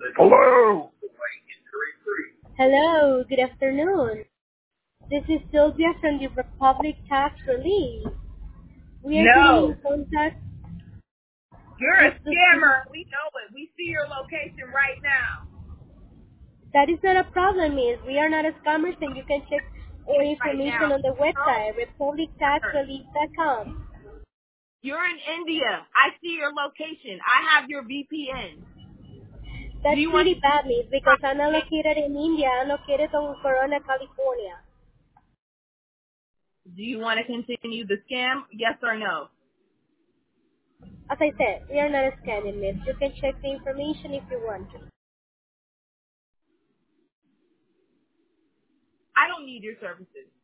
Hello. Hello, good afternoon. This is Sylvia from the Republic Tax Relief. We are getting in No, contact. you're a Yes, scammer. We know it. We see your location right now. that is not a problem, miss. We are not scammers and you can check our Right information now. on the Girl, website, sir, republictaxrelief.com. you're in India. I see your location. I have your VPN. Do That's you want pretty bad, miss, because I'm not to located in India. I'm located in Corona, California. continue the scam? Yes or no? As I said, we are not scamming, miss. You can check the information if you want to. I don't need your services.